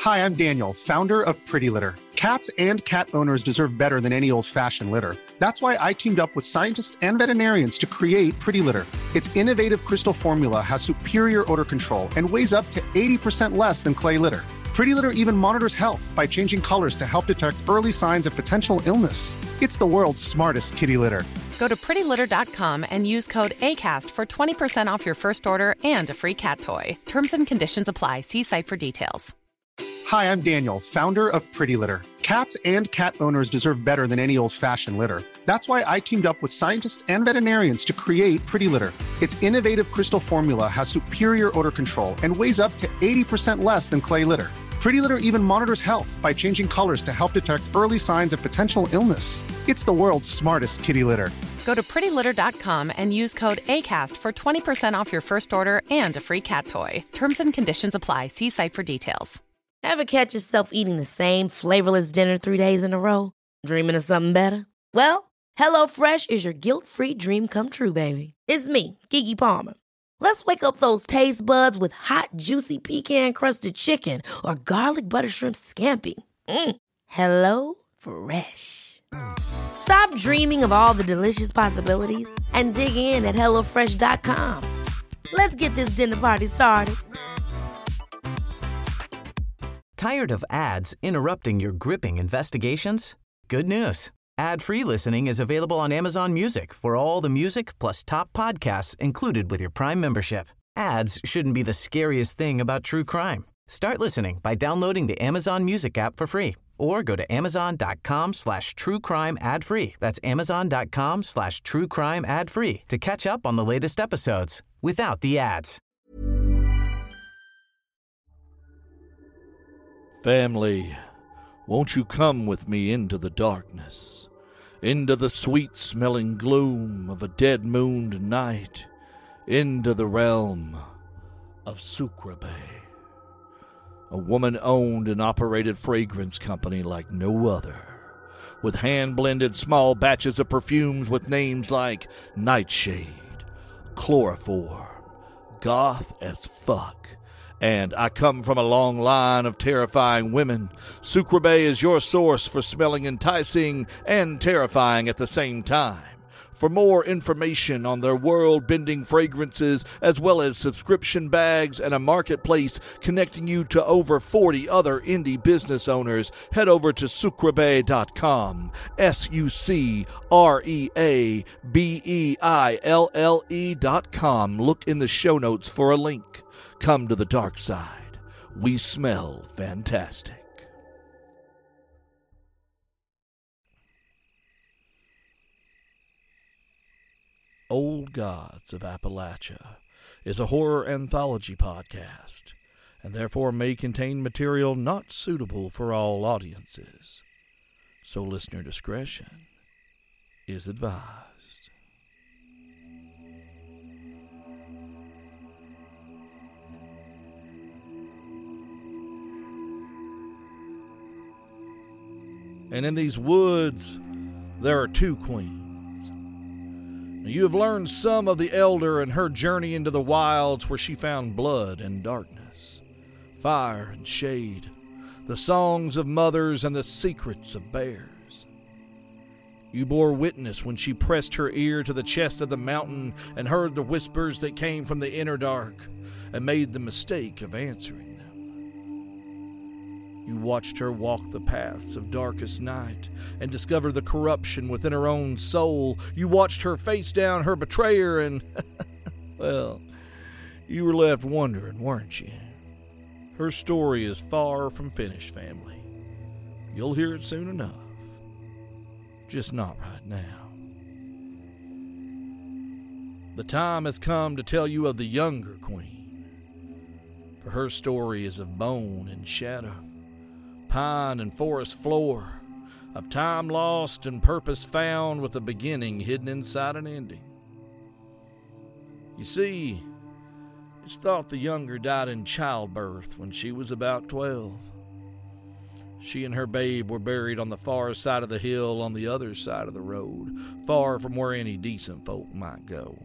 Hi, I'm Daniel, founder of Pretty Litter. Cats and cat owners deserve better than any old-fashioned litter. That's why I teamed up with scientists and veterinarians to create Pretty Litter. Its innovative crystal formula has superior odor control and weighs up to 80% less than clay litter. Pretty Litter even monitors health by changing colors to help detect early signs of potential illness. It's the world's smartest kitty litter. Go to prettylitter.com and use code ACAST for 20% off your first order and a free cat toy. Terms and conditions apply. See site for details. Hi, I'm Daniel, founder of Pretty Litter. Cats and cat owners deserve better than any old-fashioned litter. That's why I teamed up with scientists and veterinarians to create Pretty Litter. Its innovative crystal formula has superior odor control and weighs up to 80% less than clay litter. Pretty Litter even monitors health by changing colors to help detect early signs of potential illness. It's the world's smartest kitty litter. Go to prettylitter.com and use code ACAST for 20% off your first order and a free cat toy. Terms and conditions apply. See site for details. Ever catch yourself eating the same flavorless dinner 3 days in a row? Dreaming of something better? Well, HelloFresh is your guilt-free dream come true, baby. It's me, Keke Palmer. Let's wake up those taste buds with hot, juicy pecan-crusted chicken or garlic butter shrimp scampi. Hello Fresh. Stop dreaming of all the delicious possibilities and dig in at HelloFresh.com. Let's get this dinner party started. Tired of ads interrupting your gripping investigations? Good news. Ad-free listening is available on Amazon Music for all the music plus top podcasts included with your Prime membership. Ads shouldn't be the scariest thing about true crime. Start listening by downloading the Amazon Music app for free or go to amazon.com/truecrime ad-free. That's amazon.com/truecrime ad-free to catch up on the latest episodes without the ads. Family, won't you come with me into the darkness, into the sweet-smelling gloom of a dead-mooned night, into the realm of Sucreabeille, a woman-owned and operated fragrance company like no other, with hand-blended small batches of perfumes with names like Nightshade, Chloroform, Goth as Fuck, and I come from a long line of terrifying women. Sucreabeille is your source for smelling enticing and terrifying at the same time. For more information on their world-bending fragrances, as well as subscription bags and a marketplace connecting you to over 40 other indie business owners, head over to sucreabeille.com, sucreabeille.com. Look in the show notes for a link. Come to the dark side. We smell fantastic. Old Gods of Appalachia is a horror anthology podcast, and therefore may contain material not suitable for all audiences. So listener discretion is advised. And in these woods, there are two queens. You have learned some of the elder and her journey into the wilds where she found blood and darkness, fire and shade, the songs of mothers and the secrets of bears. You bore witness when she pressed her ear to the chest of the mountain and heard the whispers that came from the inner dark and made the mistake of answering them. You watched her walk the paths of darkest night and discover the corruption within her own soul. You watched her face down her betrayer and, well, you were left wondering, weren't you? Her story is far from finished, family. You'll hear it soon enough. Just not right now. The time has come to tell you of the younger queen, for her story is of bone and shadow, pine and forest floor, of time lost and purpose found, with a beginning hidden inside an ending. You see, it's thought the younger died in childbirth when she was about 12. She and her babe were buried on the far side of the hill on the other side of the road, far from where any decent folk might go.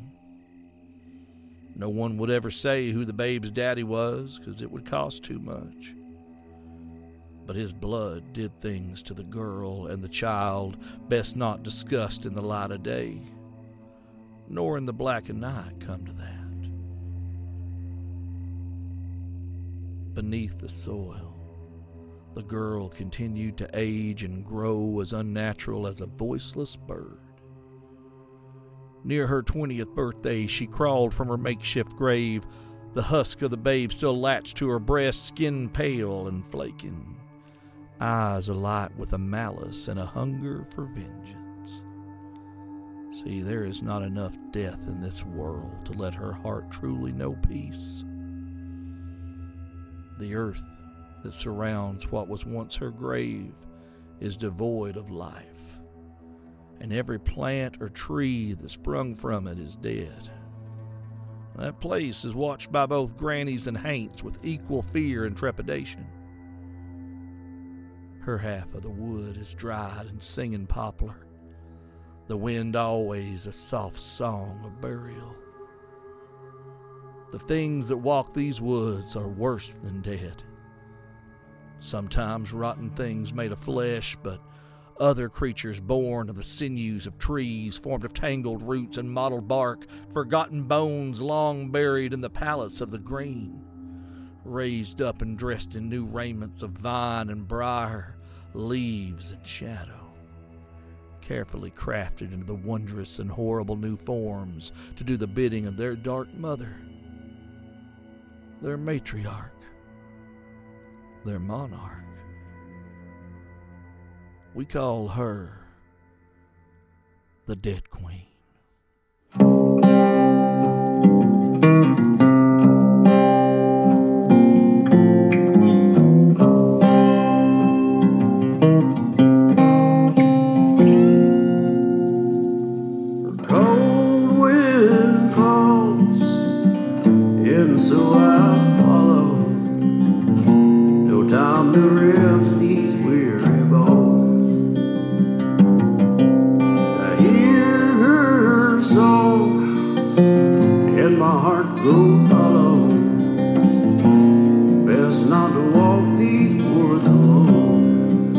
No one would ever say who the babe's daddy was, because it would cost too much. but his blood did things to the girl and the child best not discussed in the light of day, nor in the black of night, come to that. Beneath the soil, the girl continued to age and grow as unnatural as a voiceless bird. Near her 20th birthday, she crawled from her makeshift grave, the husk of the babe still latched to her breast, skin pale and flaking, eyes alight with a malice and a hunger for vengeance. See, there is not enough death in this world to let her heart truly know peace. The earth that surrounds what was once her grave is devoid of life, and every plant or tree that sprung from it is dead. That place is watched by both grannies and haints with equal fear and trepidation. Her half of the wood is dried and singing poplar, the wind always a soft song of burial. The things that walk these woods are worse than dead. Sometimes rotten things made of flesh, but other creatures born of the sinews of trees, formed of tangled roots and mottled bark, forgotten bones long buried in the palace of the green, raised up and dressed in new raiments of vine and briar, leaves and shadow, carefully crafted into the wondrous and horrible new forms to do the bidding of their dark mother, their matriarch, their monarch. We call her the Dead Queen. Cold wind calls, and so I follow. No time to rest these weary bones. I hear her song, and my heart goes hollow. Best not to walk these woods alone.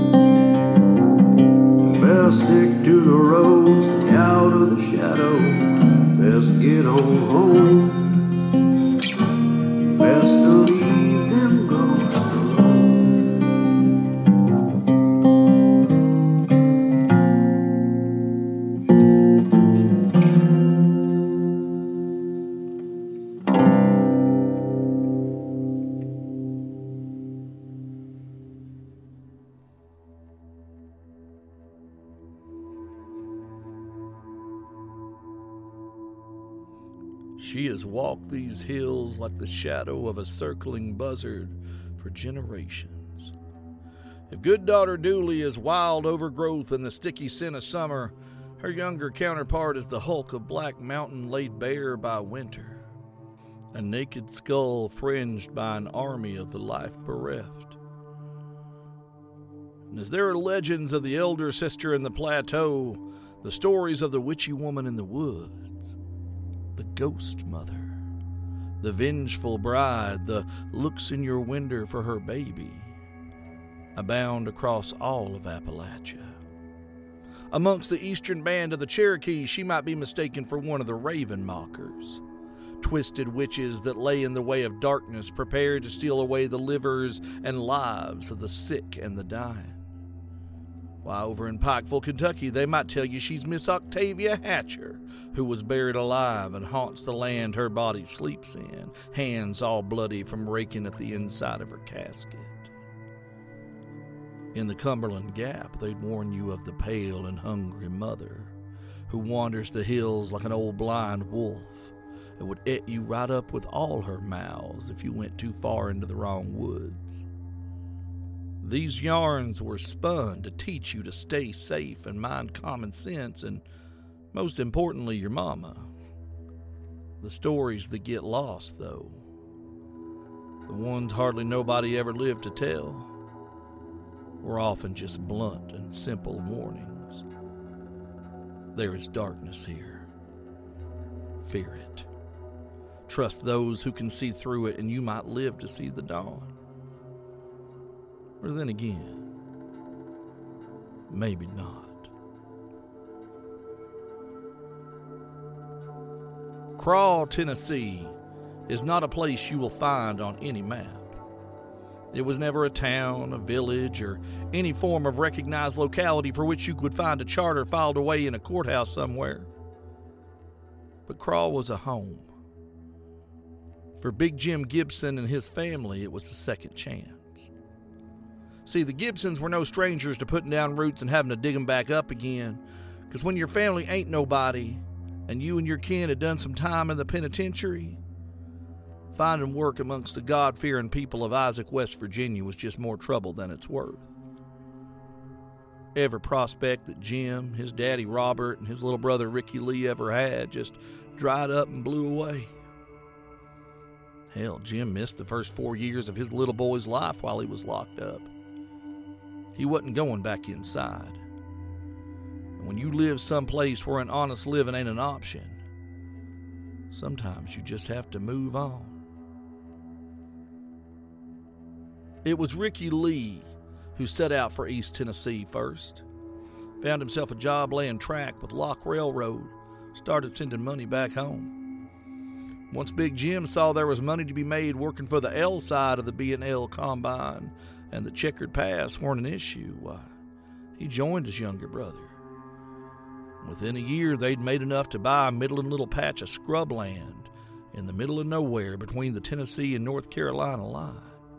Best stick to the road, stay out of the shadow. Best get on home. Best to leave them ghosts alone. She has walked these hills like the shadow of a circling buzzard for generations. If good daughter Dooley is wild overgrowth in the sticky scent of summer, her younger counterpart is the hulk of Black Mountain laid bare by winter, a naked skull fringed by an army of the life bereft. And as there are legends of the elder sister in the plateau, the stories of the witchy woman in the woods, the ghost mother, the vengeful bride, the looks in your window for her baby, abound across all of Appalachia. Amongst the eastern band of the Cherokees, she might be mistaken for one of the Raven Mockers, twisted witches that lay in the way of darkness, prepared to steal away the livers and lives of the sick and the dying. While over in Pikeville, Kentucky, they might tell you she's Miss Octavia Hatcher, who was buried alive and haunts the land her body sleeps in, hands all bloody from raking at the inside of her casket. In the Cumberland Gap, they'd warn you of the pale and hungry mother, who wanders the hills like an old blind wolf, and would eat you right up with all her mouths if you went too far into the wrong woods. These yarns were spun to teach you to stay safe and mind common sense, and most importantly, your mama. The stories that get lost, though, the ones hardly nobody ever lived to tell, were often just blunt and simple warnings. There is darkness here. Fear it. Trust those who can see through it, and you might live to see the dawn. Or then again, maybe not. Craw, Tennessee is not a place you will find on any map. It was never a town, a village, or any form of recognized locality for which you could find a charter filed away in a courthouse somewhere. But Craw was a home. For Big Jim Gibson and his family, it was a second chance. See, the Gibsons were no strangers to putting down roots and having to dig them back up again, because when your family ain't nobody, and you and your kin had done some time in the penitentiary, finding work amongst the God-fearing people of Isaac, West Virginia was just more trouble than it's worth. Every prospect that Jim, his daddy Robert, and his little brother Ricky Lee ever had just dried up and blew away. Hell, Jim missed the first 4 years of his little boy's life while he was locked up. He wasn't going back inside. And when you live someplace where an honest living ain't an option, sometimes you just have to move on. It was Ricky Lee who set out for East Tennessee first. Found himself a job laying track with Locke Railroad. Started sending money back home. Once Big Jim saw there was money to be made working for the L side of the B&L Combine and the checkered pass weren't an issue, he joined his younger brother. Within a year, they'd made enough to buy a middling little patch of scrubland in the middle of nowhere between the Tennessee and North Carolina line.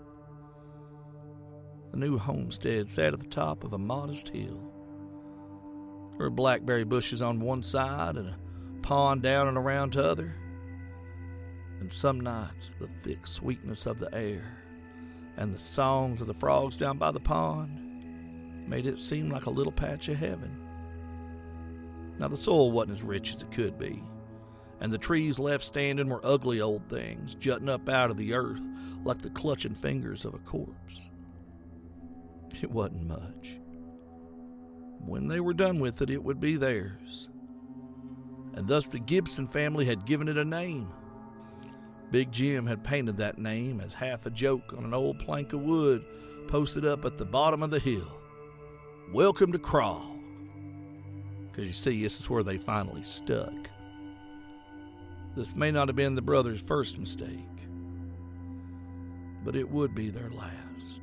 The new homestead sat at the top of a modest hill. There were blackberry bushes on one side and a pond down and around t'other. And some nights, the thick sweetness of the air and the songs of the frogs down by the pond made it seem like a little patch of heaven. Now, the soil wasn't as rich as it could be, and the trees left standing were ugly old things, jutting up out of the earth like the clutching fingers of a corpse. It wasn't much. When they were done with it, it would be theirs. And thus the Gibson family had given it a name. Big Jim had painted that name as half a joke on an old plank of wood posted up at the bottom of the hill. Welcome to Craw. Because you see, this is where they finally stuck. This may not have been the brothers' first mistake, but it would be their last.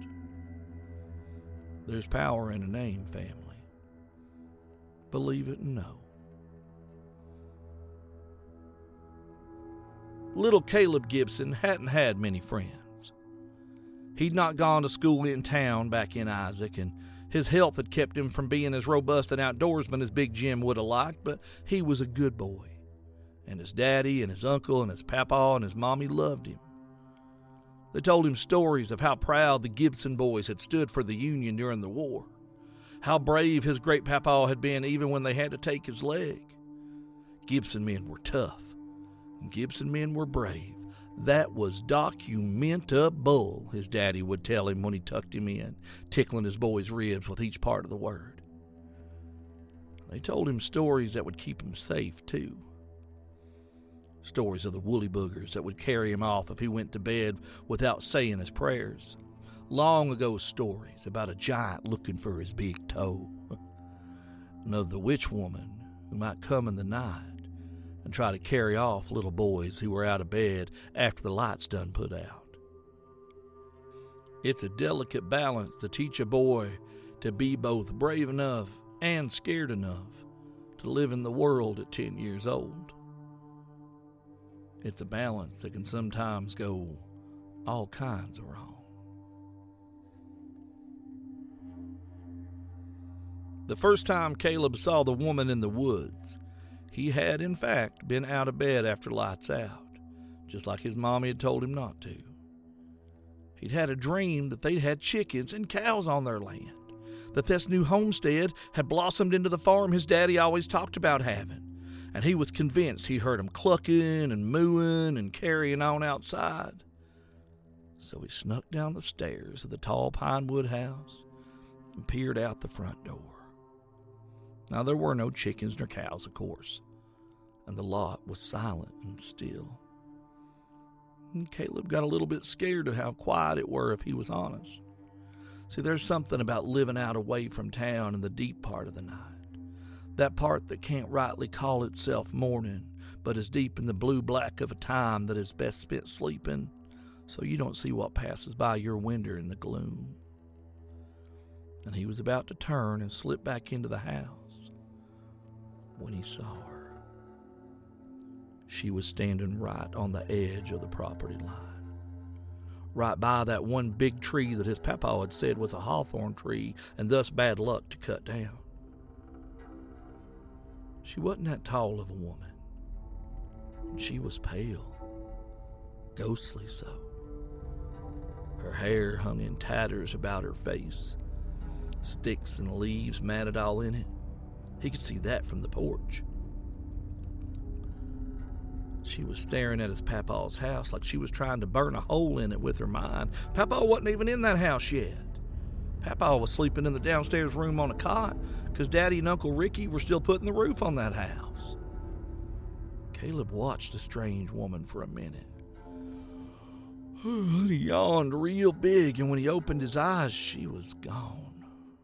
There's power in a name, family. Believe it and know. Little Caleb Gibson hadn't had many friends. He'd not gone to school in town back in Isaac, and his health had kept him from being as robust an outdoorsman as Big Jim would have liked, but he was a good boy. And his daddy and his uncle and his papa and his mommy loved him. They told him stories of how proud the Gibson boys had stood for the Union during the war, how brave his great-papa had been even when they had to take his leg. Gibson men were tough, and Gibson men were brave. That was documentable, his daddy would tell him when he tucked him in, tickling his boy's ribs with each part of the word. They told him stories that would keep him safe, too. Stories of the woolly boogers that would carry him off if he went to bed without saying his prayers. Long ago stories about a giant looking for his big toe. And of the witch woman who might come in the night and try to carry off little boys who were out of bed after the lights done put out. It's a delicate balance to teach a boy to be both brave enough and scared enough to live in the world at 10 years old. It's a balance that can sometimes go all kinds of wrong. The first time Caleb saw the woman in the woods, he had, in fact, been out of bed after lights out, just like his mommy had told him not to. He'd had a dream that they'd had chickens and cows on their land, that this new homestead had blossomed into the farm his daddy always talked about having, and he was convinced he heard them clucking and mooing and carrying on outside. So he snuck down the stairs of the tall pine wood house and peered out the front door. Now, there were no chickens nor cows, of course, and the lot was silent and still. And Caleb got a little bit scared of how quiet it were, if he was honest. See, there's something about living out away from town in the deep part of the night. That part that can't rightly call itself morning, but is deep in the blue-black of a time that is best spent sleeping, so you don't see what passes by your window in the gloom. And he was about to turn and slip back into the house when he saw her. She was standing right on the edge of the property line, right by that one big tree that his papa had said was a hawthorn tree and thus bad luck to cut down. She wasn't that tall of a woman, and she was pale, ghostly so. Her hair hung in tatters about her face, sticks and leaves matted all in it. He could see that from the porch. She was staring at his papa's house like she was trying to burn a hole in it with her mind. Papa wasn't even in that house yet. Papa was sleeping in the downstairs room on a cot because Daddy and Uncle Ricky were still putting the roof on that house. Caleb watched the strange woman for a minute. He yawned real big, and when he opened his eyes, she was gone.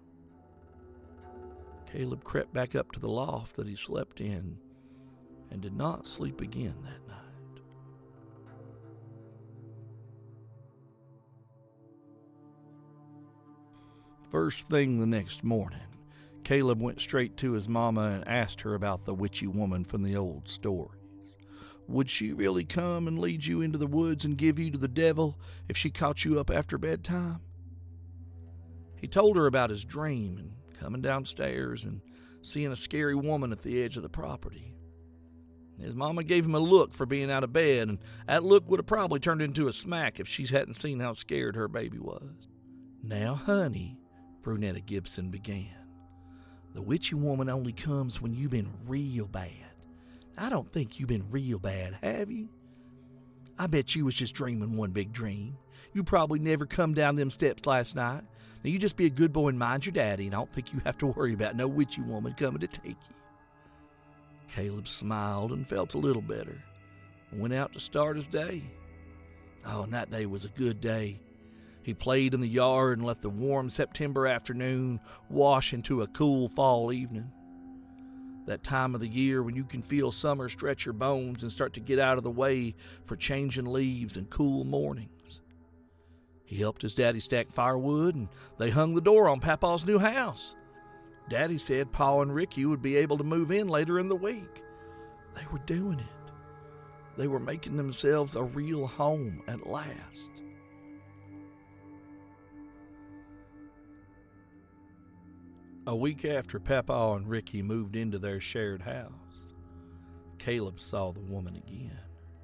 Caleb crept back up to the loft that he slept in and did not sleep again that night. First thing the next morning, Caleb went straight to his mama and asked her about the witchy woman from the old stories. Would she really come and lead you into the woods and give you to the devil if she caught you up after bedtime? He told her about his dream and coming downstairs and seeing a scary woman at the edge of the property. His mama gave him a look for being out of bed, and that look would have probably turned into a smack if she hadn't seen how scared her baby was. Now, honey, Brunetta Gibson began, the witchy woman only comes when you've been real bad. I don't think you've been real bad, have you? I bet you was just dreaming one big dream. You probably never come down them steps last night. Now you just be a good boy and mind your daddy, and I don't think you have to worry about no witchy woman coming to take you. Caleb smiled and felt a little better and went out to start his day. Oh, and that day was a good day. He played in the yard and let the warm September afternoon wash into a cool fall evening. That time of the year when you can feel summer stretch your bones and start to get out of the way for changing leaves and cool mornings. He helped his daddy stack firewood, and they hung the door on Papa's new house. Daddy said Pa and Ricky would be able to move in later in the week. They were doing it. They were making themselves a real home at last. A week after Papa and Ricky moved into their shared house, Caleb saw the woman again.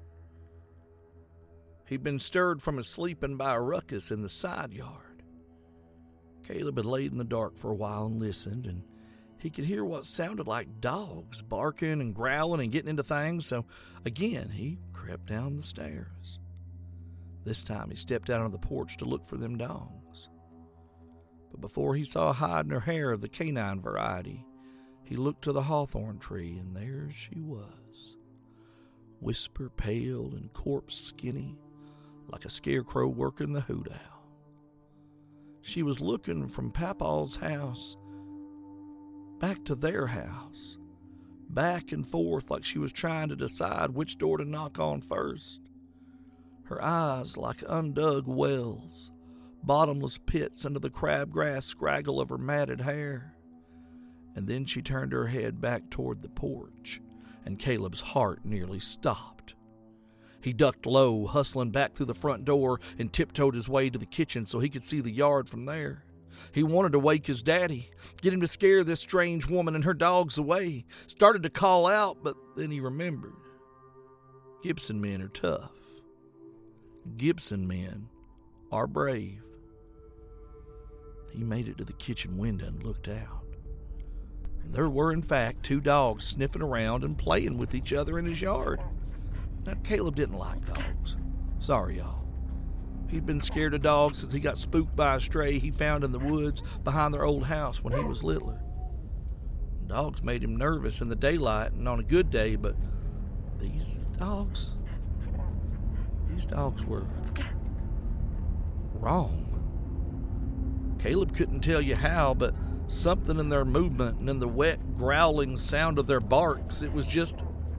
He'd been stirred from his sleeping by a ruckus in the side yard. Caleb had laid in the dark for a while and listened, and he could hear what sounded like dogs barking and growling and getting into things, so again he crept down the stairs. This time he stepped out on the porch to look for them dogs. But before he saw a hide in her hair of the canine variety, he looked to the hawthorn tree, and there she was, whisper pale and corpse skinny, like a scarecrow working the hoot owl. She was looking from Papa's house back to their house, back and forth like she was trying to decide which door to knock on first. Her eyes like undug wells, bottomless pits under the crabgrass scraggle of her matted hair. And then she turned her head back toward the porch, and Caleb's heart nearly stopped. He ducked low, hustling back through the front door, and tiptoed his way to the kitchen so he could see the yard from there. He wanted to wake his daddy, get him to scare this strange woman and her dogs away. Started to call out, but then he remembered. Gibson men are tough. Gibson men are brave. He made it to the kitchen window and looked out. There were, in fact, 2 dogs sniffing around and playing with each other in his yard. Now, Caleb didn't like dogs. Sorry, y'all. He'd been scared of dogs since he got spooked by a stray he found in the woods behind their old house when he was littler. Dogs made him nervous in the daylight and on a good day, but these dogs were wrong. Caleb couldn't tell you how, but something in their movement and in the wet, growling sound of their barks, it was just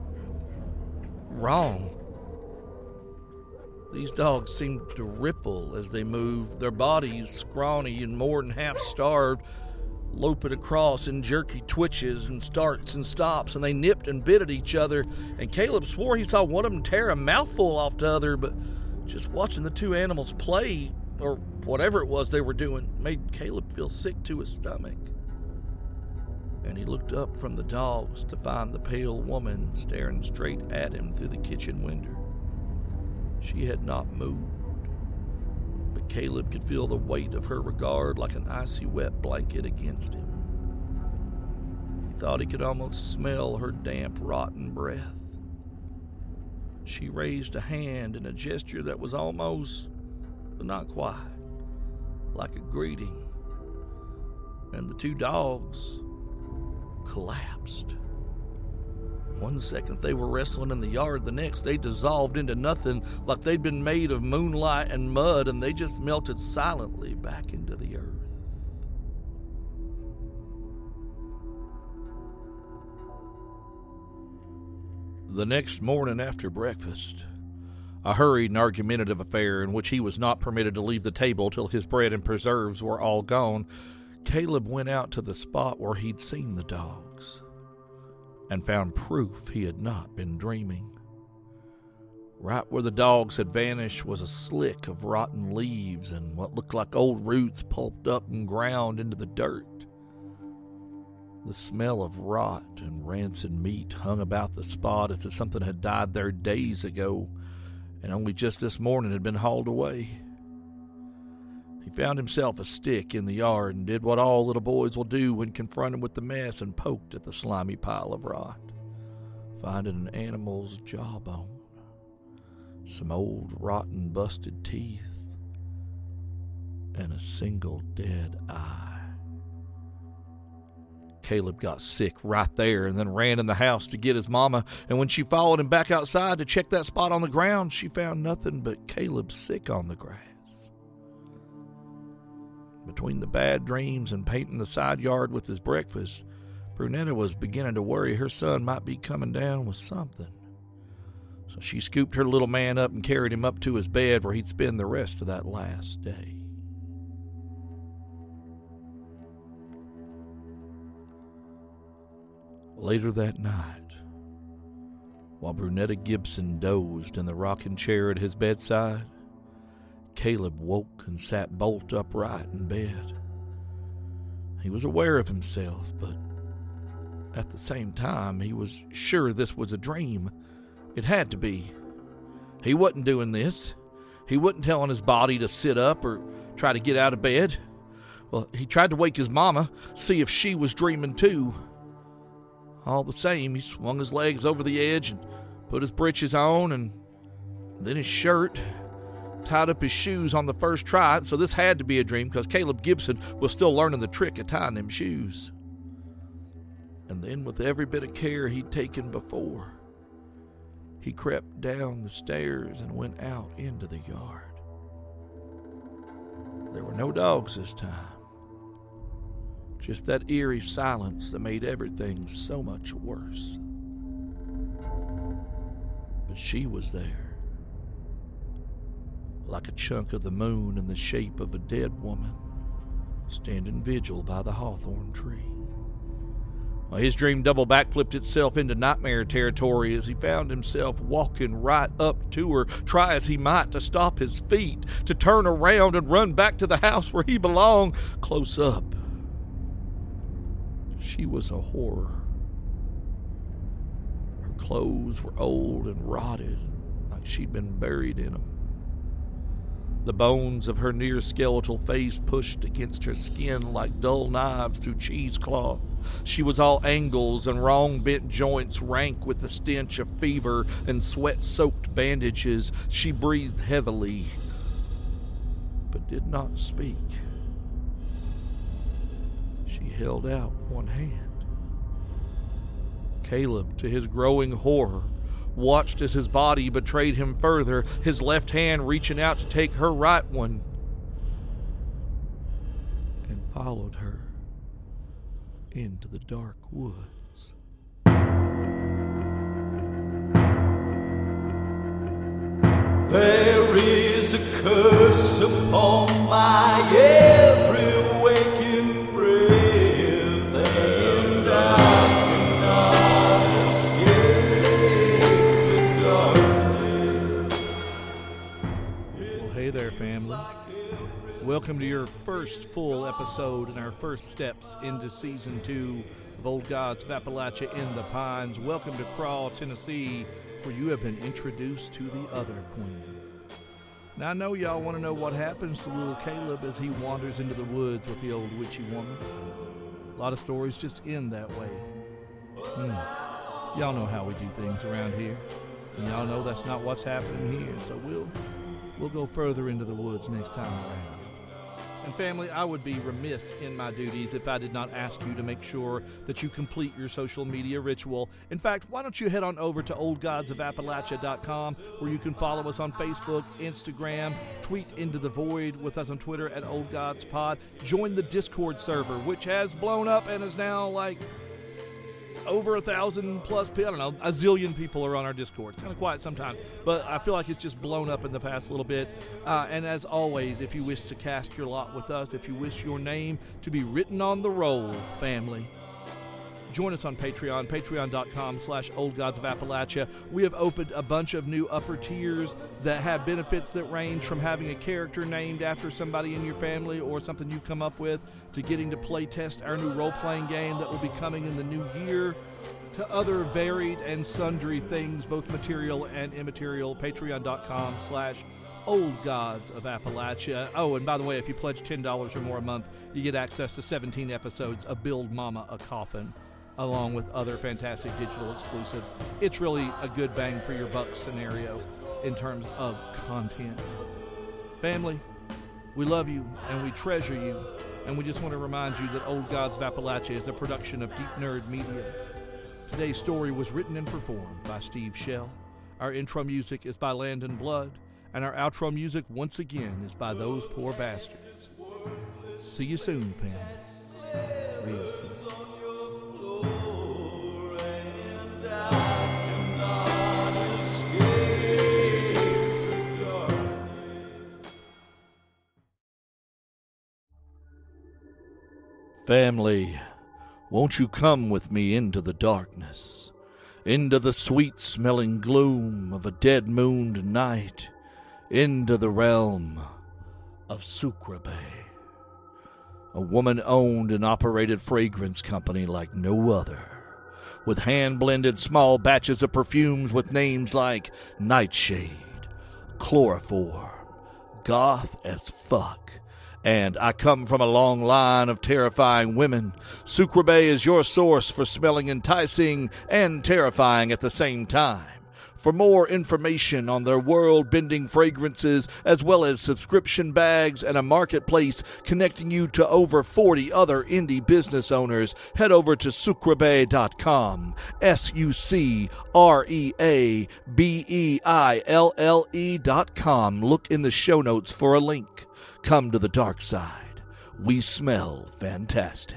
wrong. These dogs seemed to ripple as they moved, their bodies scrawny and more than half starved, loping across in jerky twitches and starts and stops, and they nipped and bit at each other, and Caleb swore he saw one of them tear a mouthful off the other, but just watching the two animals play, or whatever it was they were doing, made Caleb feel sick to his stomach. And he looked up from the dogs to find the pale woman staring straight at him through the kitchen window. She had not moved, but Caleb could feel the weight of her regard like an icy wet blanket against him. He thought he could almost smell her damp, rotten breath. She raised a hand in a gesture that was almost, but not quite, like a greeting, and the two dogs collapsed. One second they were wrestling in the yard, the next they dissolved into nothing, like they'd been made of moonlight and mud, and they just melted silently back into the earth. The next morning after breakfast, a hurried and argumentative affair in which he was not permitted to leave the table till his bread and preserves were all gone, Caleb went out to the spot where he'd seen the dogs and found proof he had not been dreaming. Right where the dogs had vanished was a slick of rotten leaves and what looked like old roots pulped up and ground into the dirt. The smell of rot and rancid meat hung about the spot as if something had died there days ago and only just this morning had been hauled away. He found himself a stick in the yard and did what all little boys will do when confronted with the mess and poked at the slimy pile of rot, finding an animal's jawbone, some old rotten busted teeth, and a single dead eye. Caleb got sick right there and then ran in the house to get his mama, and when she followed him back outside to check that spot on the ground, she found nothing but Caleb sick on the grass. Between the bad dreams and painting the side yard with his breakfast, Brunetta was beginning to worry her son might be coming down with something. So she scooped her little man up and carried him up to his bed where he'd spend the rest of that last day. Later that night, while Brunetta Gibson dozed in the rocking chair at his bedside, Caleb woke and sat bolt upright in bed. He was aware of himself, but at the same time, he was sure this was a dream. It had to be. He wasn't doing this. He wasn't telling his body to sit up or try to get out of bed. Well, he tried to wake his mama, see if she was dreaming too. All the same, he swung his legs over the edge and put his breeches on and then his shirt, tied up his shoes on the first try, so this had to be a dream because Caleb Gibson was still learning the trick of tying them shoes. And then with every bit of care he'd taken before, he crept down the stairs and went out into the yard. There were no dogs this time. Just that eerie silence that made everything so much worse. But she was there, like a chunk of the moon in the shape of a dead woman, standing vigil by the hawthorn tree. Well, his dream double backflipped itself into nightmare territory as he found himself walking right up to her, try as he might to stop his feet, to turn around and run back to the house where he belonged. Close up, she was a horror. Her clothes were old and rotted, like she'd been buried in them. The bones of her near-skeletal face pushed against her skin like dull knives through cheesecloth. She was all angles and wrong-bent joints, rank with the stench of fever and sweat-soaked bandages. She breathed heavily, but did not speak. She held out one hand. Caleb, to his growing horror, watched as his body betrayed him further, his left hand reaching out to take her right one. followed her into the dark woods. There is a curse upon my every waking breath, and I cannot escape the darkness. Well, hey there, family. Welcome to your first full episode and our first steps into Season 2 of Old Gods of Appalachia in the Pines. Welcome to Craw, Tennessee, where you have been introduced to the other queen. Now, I know y'all want to know what happens to little Caleb as he wanders into the woods with the old witchy woman. A lot of stories just end that way. Y'all know how we do things around here, and y'all know that's not what's happening here, so we'll go further into the woods next time around. And family, I would be remiss in my duties if I did not ask you to make sure that you complete your social media ritual. In fact, why don't you head on over to oldgodsofappalachia.com, where you can follow us on Facebook, Instagram, tweet into the void with us on Twitter at OldGodsPod. Join the Discord server, which has blown up and is now like over 1,000 plus people. I don't know, a zillion people are on our Discord. It's kind of quiet sometimes, but I feel like it's just blown up in the past little bit. And as always, if you wish to cast your lot with us, if you wish your name to be written on the roll, family, join us on Patreon, patreon.com/oldgodsofappalachia. We have opened a bunch of new upper tiers that have benefits that range from having a character named after somebody in your family or something you come up with, to getting to play test our new role-playing game that will be coming in the new year, to other varied and sundry things, both material and immaterial. Patreon.com/Old Gods of Appalachia. Oh, and by the way, if you pledge $10 or more a month, you get access to 17 episodes of Build Mama a Coffin, along with other fantastic digital exclusives. It's really a good bang for your buck scenario in terms of content. Family, we love you and we treasure you, and we just want to remind you that Old Gods of Appalachia is a production of Deep Nerd Media. Today's story was written and performed by Steve Shell. Our intro music is by Landon Blood, and our outro music once again is by Those Poor Bastards. See you soon, family. Real soon. Family, won't you come with me into the darkness, into the sweet-smelling gloom of a dead-mooned night, into the realm of Sucreabeille, a woman-owned and operated fragrance company like no other, with hand-blended small batches of perfumes with names like Nightshade, Chloroform, Goth as Fuck, and I come from a long line of terrifying women. Sucreabeille is your source for smelling enticing and terrifying at the same time. For more information on their world-bending fragrances, as well as subscription bags and a marketplace connecting you to over 40 other indie business owners, head over to sucreabeille.com, SucreaBeille.com. Look in the show notes for a link. Come to the dark side. We smell fantastic.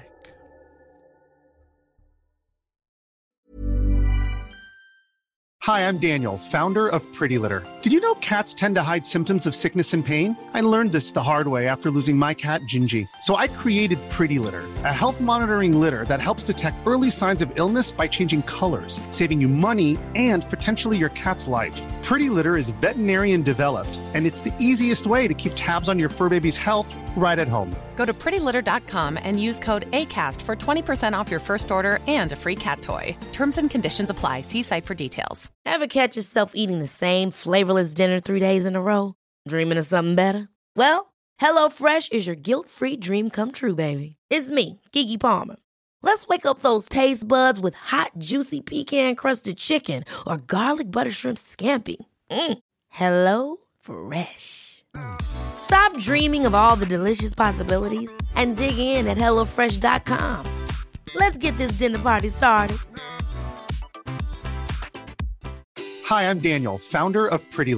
Hi, I'm Daniel, founder of Pretty Litter. Did you know cats tend to hide symptoms of sickness and pain? I learned this the hard way after losing my cat, Gingy. So I created Pretty Litter, a health monitoring litter that helps detect early signs of illness by changing colors, saving you money and potentially your cat's life. Pretty Litter is veterinarian developed, and it's the easiest way to keep tabs on your fur baby's health right at home. Go to prettylitter.com and use code ACAST for 20% off your first order and a free cat toy. Terms and conditions apply. See site for details. Ever catch yourself eating the same flavorless dinner 3 days in a row? Dreaming of something better? Well, HelloFresh is your guilt-free dream come true, baby. It's me, Keke Palmer. Let's wake up those taste buds with hot, juicy pecan-crusted chicken or garlic butter shrimp scampi. Hello Fresh. Stop dreaming of all the delicious possibilities and dig in at HelloFresh.com. Let's get this dinner party started. Hi, I'm Daniel, founder of Pretty Litter.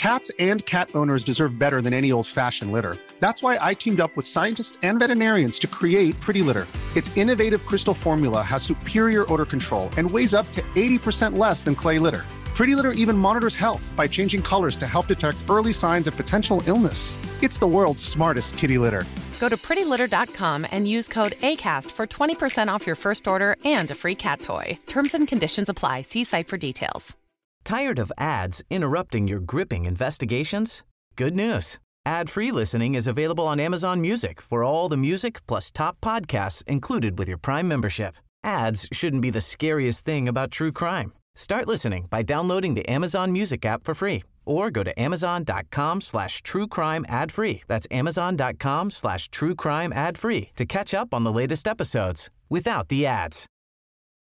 Cats and cat owners deserve better than any old-fashioned litter. That's why I teamed up with scientists and veterinarians to create Pretty Litter. Its innovative crystal formula has superior odor control and weighs up to 80% less than clay litter. Pretty Litter even monitors health by changing colors to help detect early signs of potential illness. It's the world's smartest kitty litter. Go to prettylitter.com and use code ACAST for 20% off your first order and a free cat toy. Terms and conditions apply. See site for details. Tired of ads interrupting your gripping investigations? Good news. Ad-free listening is available on Amazon Music for all the music plus top podcasts included with your Prime membership. Ads shouldn't be the scariest thing about true crime. Start listening by downloading the Amazon Music app for free or go to amazon.com/truecrime ad-free. That's amazon.com/truecrime ad-free to catch up on the latest episodes without the ads.